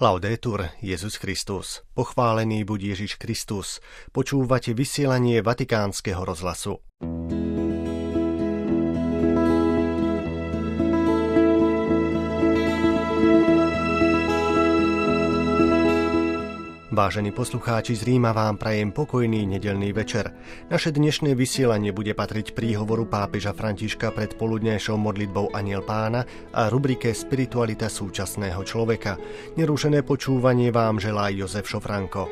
Laudetur Jesus Christus. Pochválený buď Ježiš Kristus. Počúvate vysielanie Vatikánskeho rozhlasu. Vážení poslucháči, z Ríma vám prajem pokojný nedeľný večer. Naše dnešné vysielanie bude patriť príhovoru pápeža Františka pred poludňajšou modlitbou Anjel Pána a rubrike Spiritualita súčasného človeka. Nerušené počúvanie vám želá Jozef Šofranko.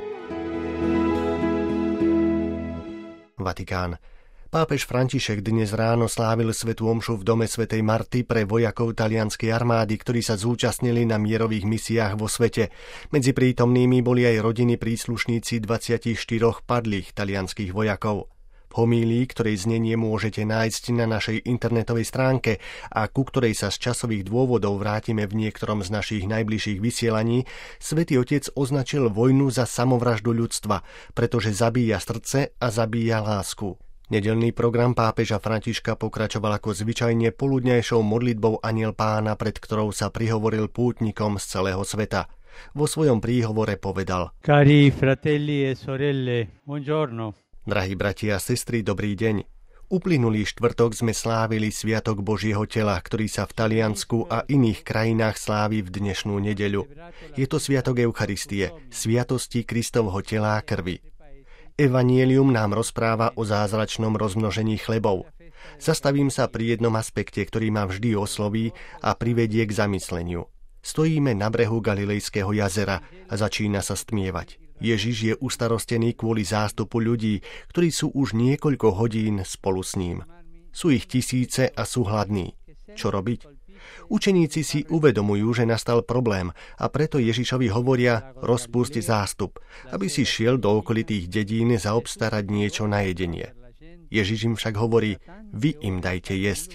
Vatikán. Pápež František dnes ráno slávil svätú omšu v dome svätej Marty pre vojakov talianskej armády, ktorí sa zúčastnili na mierových misiách vo svete. Medzi prítomnými boli aj rodiny príslušníci 24 padlých talianských vojakov. V homílii, ktorej znenie môžete nájsť na našej internetovej stránke a ku ktorej sa z časových dôvodov vrátime v niektorom z našich najbližších vysielaní, Svätý Otec označil vojnu za samovraždu ľudstva, pretože zabíja srdce a zabíja lásku. Nedeľný program pápeža Františka pokračoval ako zvyčajne poludňajšou modlitbou Anjel Pána, pred ktorou sa prihovoril pútnikom z celého sveta. Vo svojom príhovore povedal: Cari fratelli e sorelle, buongiorno. Drahí bratia a sestry, dobrý deň. Uplynulý štvrtok sme slávili Sviatok Božieho tela, ktorý sa v Taliansku a iných krajinách slávi v dnešnú nedeľu. Je to Sviatok Eucharistie, sviatosti Kristovho tela a krvi. Evangelium nám rozpráva o zázračnom rozmnožení chlebov. Zastavím sa pri jednom aspekte, ktorý ma vždy osloví a privedie k zamysleniu. Stojíme na brehu Galilejského jazera a začína sa stmievať. Ježiš je ustarostený kvôli zástupu ľudí, ktorí sú už niekoľko hodín spolu s ním. Sú ich tisíce a sú hladní. Čo robiť? Učeníci si uvedomujú, že nastal problém a preto Ježišovi hovoria: rozpusť zástup, aby si šiel do okolitých dedín zaobstarať niečo na jedenie. Ježiš im však hovorí: vy im dajte jesť.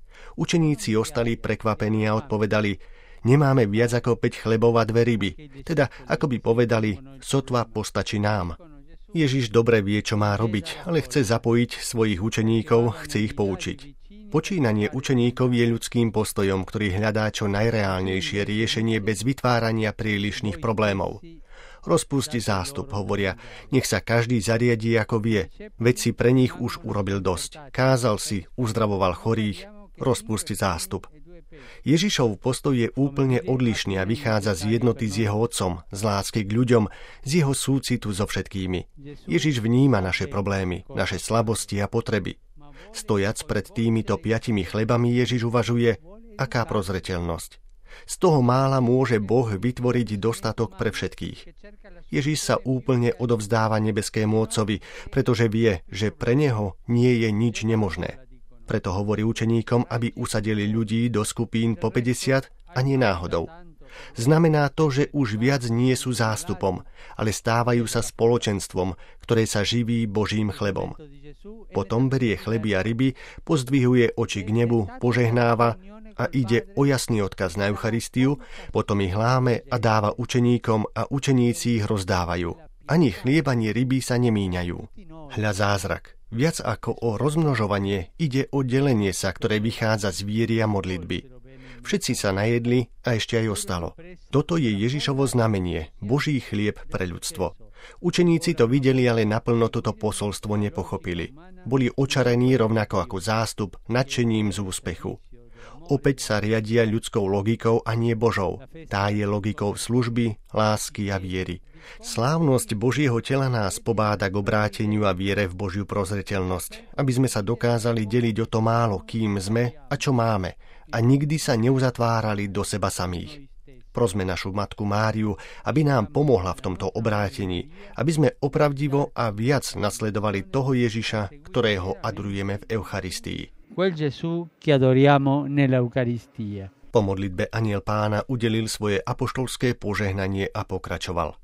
Učeníci ostali prekvapení a odpovedali: nemáme viac ako 5 chlebov a 2 ryby, teda ako by povedali: sotva postačí nám. Ježiš dobre vie, čo má robiť, ale chce zapojiť svojich učeníkov, chce ich poučiť. Počínanie učeníkov je ľudským postojom, ktorý hľadá čo najreálnejšie riešenie bez vytvárania prílišných problémov. Rozpusti zástup, hovoria, nech sa každý zariadí ako vie, veď si pre nich už urobil dosť. Kázal si, uzdravoval chorých, rozpusti zástup. Ježišov postoj je úplne odlišný a vychádza z jednoty s jeho otcom, z lásky k ľuďom, z jeho súcitu so všetkými. Ježiš vníma naše problémy, naše slabosti a potreby. Stojac pred týmito 5 chlebami Ježiš uvažuje, aká prozreteľnosť. Z toho mála môže Boh vytvoriť dostatok pre všetkých. Ježiš sa úplne odovzdáva nebeskému Otcovi, pretože vie, že pre neho nie je nič nemožné. Preto hovorí učeníkom, aby usadili ľudí do skupín po 50 a nie náhodou. Znamená to, že už viac nie sú zástupom, ale stávajú sa spoločenstvom, ktoré sa živí Božím chlebom. Potom berie chleby a ryby, pozdvihuje oči k nebu, požehnáva a ide o jasný odkaz na Eucharistiu, potom ich láme a dáva učeníkom a učeníci ich rozdávajú. Ani chlieb, ani ryby sa nemíňajú. Hľa zázrak. Viac ako o rozmnožovanie, ide o delenie sa, ktoré vychádza z viery a modlitby. Všetci sa najedli a ešte aj ostalo. Toto je Ježišovo znamenie, Boží chlieb pre ľudstvo. Učeníci to videli, ale naplno toto posolstvo nepochopili. Boli očarení rovnako ako zástup, nadšením z úspechu. Opäť sa riadia ľudskou logikou a nie Božou. Tá je logikou služby, lásky a viery. Slávnosť Božieho tela nás pobáda k obráteniu a viere v Božiu prozreteľnosť, aby sme sa dokázali deliť o to málo, kým sme a čo máme, a nikdy sa neuzatvárali do seba samých. Prosme našu Matku Máriu, aby nám pomohla v tomto obrátení, aby sme opravdivo a viac nasledovali toho Ježiša, ktorého adorujeme v Eucharistii. Quel Gesù che adoriamo nell'Eucaristia. Po modlitbe Anjel Pána udelil svoje apoštolské požehnanie a pokračoval.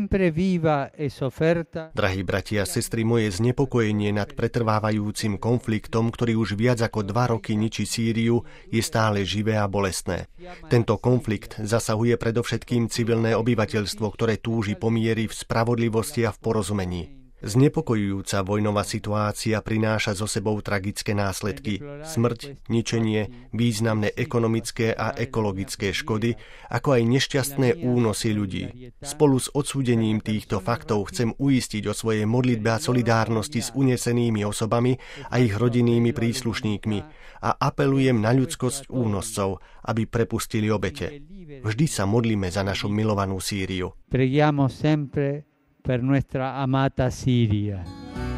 Drahí bratia a sestry, moje znepokojenie nad pretrvávajúcim konfliktom, ktorý už viac ako 2 roky ničí Sýriu, je stále živé a bolestné. Tento konflikt zasahuje predovšetkým civilné obyvateľstvo, ktoré túži po mieri v spravodlivosti a v porozumení. Znepokojujúca vojnová situácia prináša so sebou tragické následky, smrť, ničenie, významné ekonomické a ekologické škody, ako aj nešťastné únosy ľudí. Spolu s odsúdením týchto faktov chcem uistiť o svojej modlitbe a solidárnosti s unesenými osobami a ich rodinnými príslušníkmi a apelujem na ľudskosť únoscov, aby prepustili obete. Vždy sa modlíme za našu milovanú Sýriu. Preghiamo sempre per nuestra amata Siria.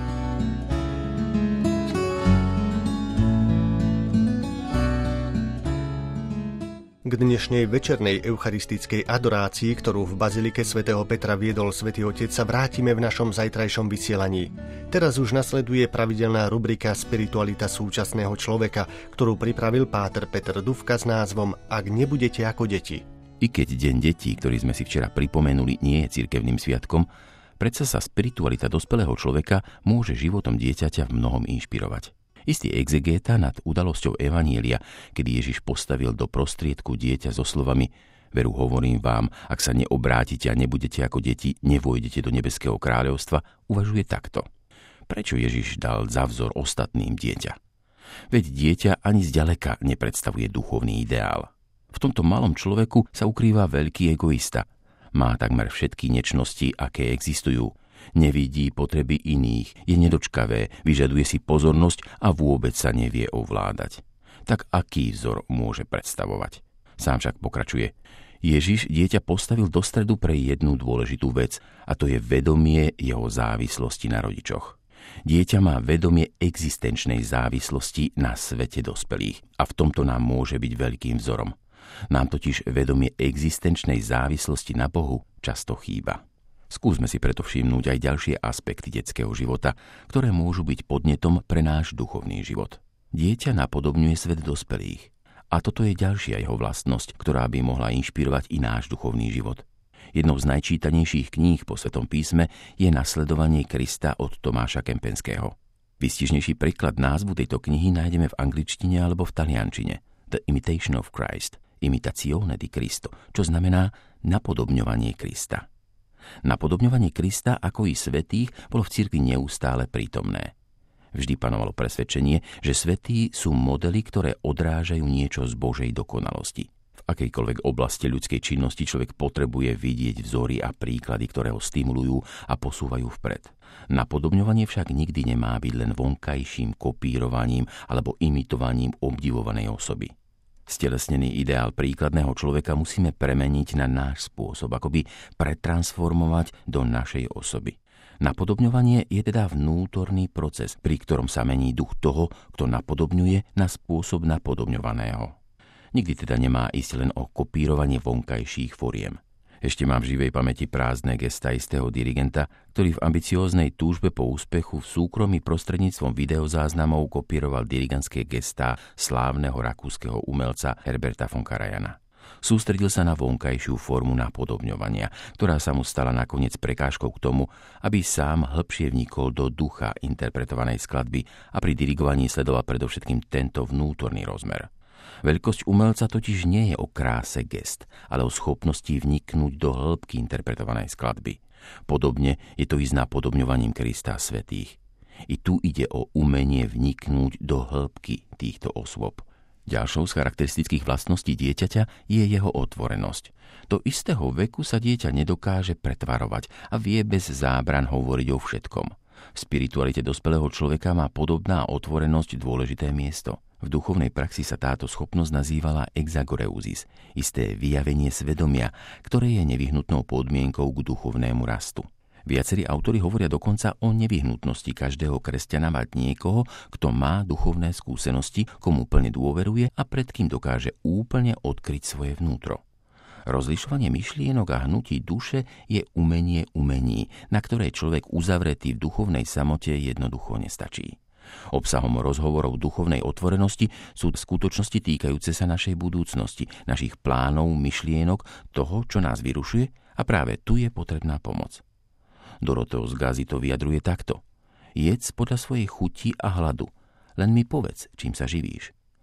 K dnešnej večernej eucharistickej adorácii, ktorú v bazilike svätého Petra viedol svätý Otec, sa vrátime v našom zajtrajšom vysielaní. Teraz už nasleduje pravidelná rubrika Spiritualita súčasného človeka, ktorú pripravil páter Peter Dufka s názvom Ak nebudete ako deti. I keď Deň detí, ktorý sme si včera pripomenuli, nie je cirkevným sviatkom, predsa sa spiritualita dospelého človeka môže životom dieťaťa v mnohom inšpirovať. Istý exegéta nad udalosťou Evanielia, kedy Ježiš postavil do prostriedku dieťa so slovami Veru hovorím vám, ak sa neobrátite a nebudete ako deti, nevojdete do nebeského kráľovstva, uvažuje takto. Prečo Ježiš dal za vzor ostatným dieťa? Veď dieťa ani zďaleka nepredstavuje duchovný ideál. V tomto malom človeku sa ukrýva veľký egoista. Má takmer všetky nečnosti, aké existujú. Nevidí potreby iných, je nedočkavé, vyžaduje si pozornosť a vôbec sa nevie ovládať. Tak aký vzor môže predstavovať? Sám však pokračuje. Ježiš dieťa postavil do stredu pre jednu dôležitú vec, a to je vedomie jeho závislosti na rodičoch. Dieťa má vedomie existenčnej závislosti na svete dospelých a v tomto nám môže byť veľkým vzorom. Nám totiž vedomie existenčnej závislosti na Bohu často chýba. Skúsme si preto všimnúť aj ďalšie aspekty detského života, ktoré môžu byť podnetom pre náš duchovný život. Dieťa napodobňuje svet dospelých. A toto je ďalšia jeho vlastnosť, ktorá by mohla inšpirovať i náš duchovný život. Jednou z najčítanejších kníh po Svetom písme je Nasledovanie Krista od Tomáša Kempenského. Výstižnejší príklad názvu tejto knihy nájdeme v angličtine alebo v taliančine. The Imitation of Christ, Imitazione di Cristo, čo znamená napodobňovanie Krista. Napodobňovanie Krista ako i svätých bolo v cirkvi neustále prítomné. Vždy panovalo presvedčenie, že svätí sú modely, ktoré odrážajú niečo z Božej dokonalosti. V akejkoľvek oblasti ľudskej činnosti človek potrebuje vidieť vzory a príklady, ktoré ho stimulujú a posúvajú vpred. Napodobňovanie však nikdy nemá byť len vonkajším kopírovaním alebo imitovaním obdivovanej osoby. Stelesnený ideál príkladného človeka musíme premeniť na náš spôsob, akoby pretransformovať do našej osoby. Napodobňovanie je teda vnútorný proces, pri ktorom sa mení duch toho, kto napodobňuje, na spôsob napodobňovaného. Nikdy teda nemá ísť len o kopírovanie vonkajších foriem. Ešte mám v živej pamäti prázdne gestá istého dirigenta, ktorý v ambicióznej túžbe po úspechu v súkromí prostredníctvom videozáznamov kopíroval dirigantské gestá slávneho rakúskeho umelca Herberta von Karajana. Sústredil sa na vonkajšiu formu napodobňovania, ktorá sa mu stala nakoniec prekážkou k tomu, aby sám hĺbšie vnikol do ducha interpretovanej skladby a pri dirigovaní sledoval predovšetkým tento vnútorný rozmer. Veľkosť umelca totiž nie je o kráse gest, ale o schopnosti vniknúť do hĺbky interpretovanej skladby. Podobne je to i s napodobňovaním Krista a svätých. I tu ide o umenie vniknúť do hĺbky týchto osôb. Ďalšou z charakteristických vlastností dieťaťa je jeho otvorenosť. Do istého veku sa dieťa nedokáže pretvarovať a vie bez zábran hovoriť o všetkom. V spiritualite dospelého človeka má podobná otvorenosť dôležité miesto. V duchovnej praxi sa táto schopnosť nazývala exagoreusis, isté vyjavenie svedomia, ktoré je nevyhnutnou podmienkou k duchovnému rastu. Viacerí autori hovoria dokonca o nevyhnutnosti každého kresťana mať niekoho, kto má duchovné skúsenosti, komu plne dôveruje a pred kým dokáže úplne odkryť svoje vnútro. Rozlišovanie myšlienok a hnutí duše je umenie umení, na ktoré človek uzavretý v duchovnej samote jednoducho nestačí. Obsahom rozhovorov duchovnej otvorenosti sú skutočnosti týkajúce sa našej budúcnosti, našich plánov, myšlienok, toho, čo nás vyrušuje, a práve tu je potrebná pomoc. Dorotheo z Gazy to vyjadruje takto. Jedz podľa svojej chuti a hladu, len mi povedz, čím sa živíš.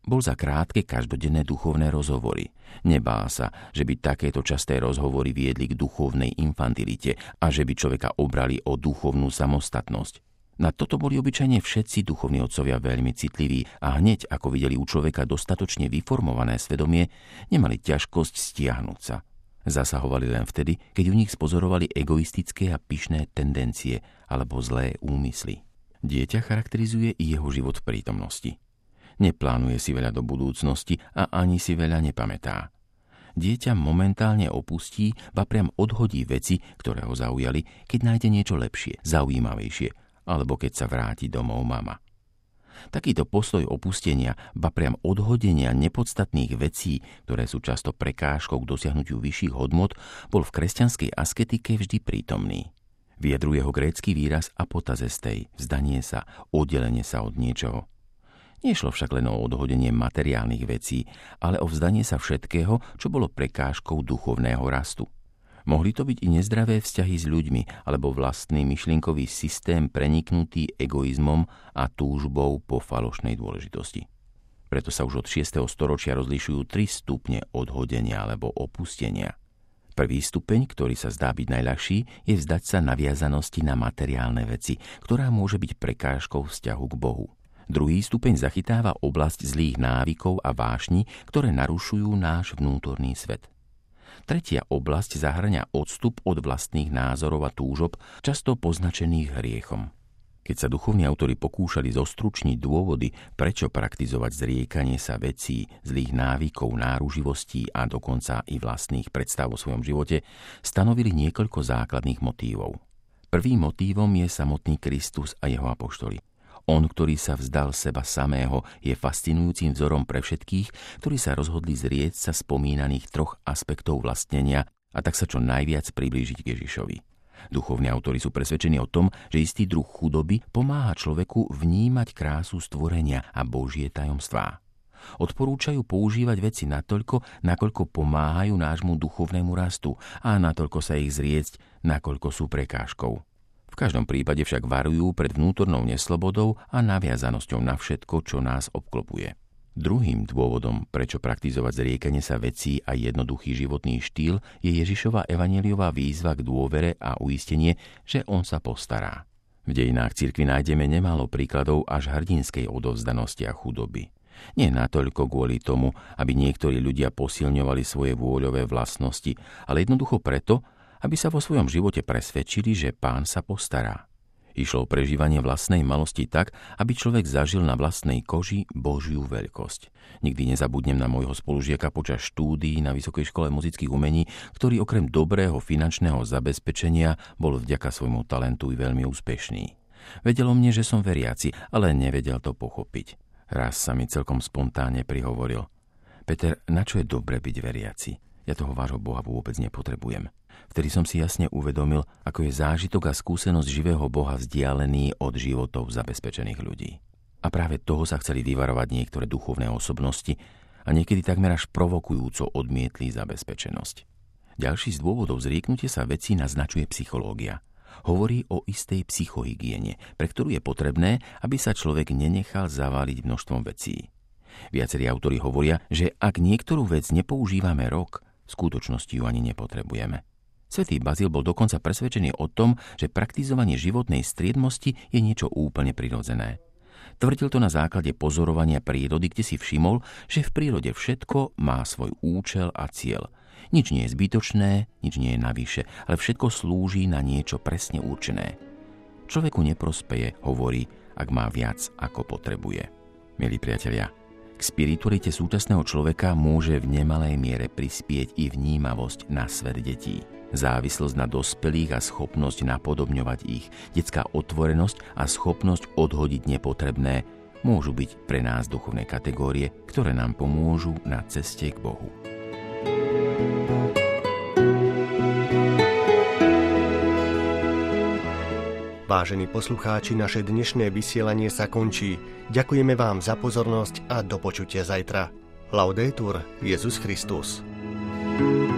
bol za krátke každodenné duchovné rozhovory. Nebál sa, že by takéto časté rozhovory viedli k duchovnej infantilite a že by človeka obrali o duchovnú samostatnosť. Na toto boli obyčajne všetci duchovní otcovia veľmi citliví a hneď, ako videli u človeka dostatočne vyformované svedomie, nemali ťažkosť stiahnuť sa. Zasahovali len vtedy, keď u nich spozorovali egoistické a pyšné tendencie alebo zlé úmysly. Dieťa charakterizuje i jeho život v prítomnosti. Neplánuje si veľa do budúcnosti a ani si veľa nepamätá. Dieťa momentálne opustí, ba priam odhodí veci, ktoré ho zaujali, keď nájde niečo lepšie, zaujímavejšie, alebo keď sa vráti domov mama. Takýto postoj opustenia, ba priam odhodenia nepodstatných vecí, ktoré sú často prekážkou k dosiahnutiu vyšších hodnot, bol v kresťanskej asketike vždy prítomný. Vyjadruje ho grécky výraz apotazestei, vzdanie sa, oddelenie sa od niečoho. Nešlo však len o odhodenie materiálnych vecí, ale o vzdanie sa všetkého, čo bolo prekážkou duchovného rastu. Mohli to byť i nezdravé vzťahy s ľuďmi, alebo vlastný myšlienkový systém preniknutý egoizmom a túžbou po falošnej dôležitosti. Preto sa už od 6. storočia rozlišujú 3 stupne odhodenia alebo opustenia. Prvý stupeň, ktorý sa zdá byť najľahší, je vzdať sa naviazanosti na materiálne veci, ktorá môže byť prekážkou vzťahu k Bohu. Druhý stupeň zachytáva oblasť zlých návykov a vášni, ktoré narušujú náš vnútorný svet. Tretia oblasť zahŕňa odstup od vlastných názorov a túžob, často poznačených hriechom. Keď sa duchovní autori pokúšali zostručniť dôvody, prečo praktizovať zriekanie sa vecí, zlých návykov, náruživostí a dokonca i vlastných predstav o svojom živote, stanovili niekoľko základných motívov. Prvým motívom je samotný Kristus a jeho apoštoli. On, ktorý sa vzdal seba samého, je fascinujúcim vzorom pre všetkých, ktorí sa rozhodli zrieť sa spomínaných 3 aspektov vlastnenia a tak sa čo najviac priblížiť k Ježišovi. Duchovní autori sú presvedčení o tom, že istý druh chudoby pomáha človeku vnímať krásu stvorenia a Božie tajomstvá. Odporúčajú používať veci natoľko, nakoľko pomáhajú nášmu duchovnému rastu a natoľko sa ich zriecť, nakoľko sú prekážkou. V každom prípade však varujú pred vnútornou neslobodou a naviazanosťou na všetko, čo nás obklopuje. Druhým dôvodom, prečo praktizovať zriekanie sa vecí a jednoduchý životný štýl, je Ježišova evanjeliová výzva k dôvere a uistenie, že on sa postará. V dejinách cirkvi nájdeme nemálo príkladov až hrdinskej odovzdanosti a chudoby. Nie natoľko kvôli tomu, aby niektorí ľudia posilňovali svoje vôľové vlastnosti, ale jednoducho preto, aby sa vo svojom živote presvedčili, že Pán sa postará. Išlo o prežívanie vlastnej malosti tak, aby človek zažil na vlastnej koži Božiu veľkosť. Nikdy nezabudnem na môjho spolužiaka počas štúdií na Vysokej škole muzických umení, ktorý okrem dobrého finančného zabezpečenia bol vďaka svojmu talentu i veľmi úspešný. Vedel o mne, že som veriaci, ale nevedel to pochopiť. Raz sa mi celkom spontánne prihovoril: Peter, na čo je dobre byť veriaci? Ja toho vášho Boha vôbec nepotrebujem. Vtedy som si jasne uvedomil, ako je zážitok a skúsenosť živého Boha vzdialený od životov zabezpečených ľudí. A práve toho sa chceli vyvarovať niektoré duchovné osobnosti a niekedy takmer až provokujúco odmietli zabezpečenosť. Ďalší z dôvodov zrieknutia sa vecí naznačuje psychológia. Hovorí o istej psychohygiene, pre ktorú je potrebné, aby sa človek nenechal zaváliť množstvom vecí. Viacerí autori hovoria, že ak niektorú vec nepoužívame rok, v skutočnosti ju ani nepotrebujeme. Svätý Bazil bol dokonca presvedčený o tom, že praktizovanie životnej striedmosti je niečo úplne prirodzené. Tvrdil to na základe pozorovania prírody, kde si všimol, že v prírode všetko má svoj účel a cieľ. Nič nie je zbytočné, nič nie je navyše, ale všetko slúži na niečo presne určené. Človeku neprospeje, hovorí, ak má viac, ako potrebuje. Milí priatelia, k spiritualite súčasného človeka môže v nemalej miere prispieť i vnímavosť na svet detí. Závislosť na dospelých a schopnosť napodobňovať ich, detská otvorenosť a schopnosť odhodiť nepotrebné môžu byť pre nás duchovné kategórie, ktoré nám pomôžu na ceste k Bohu. Vážení poslucháči, naše dnešné vysielanie sa končí. Ďakujeme vám za pozornosť a do počutia zajtra. Laudetur Jesus Christus.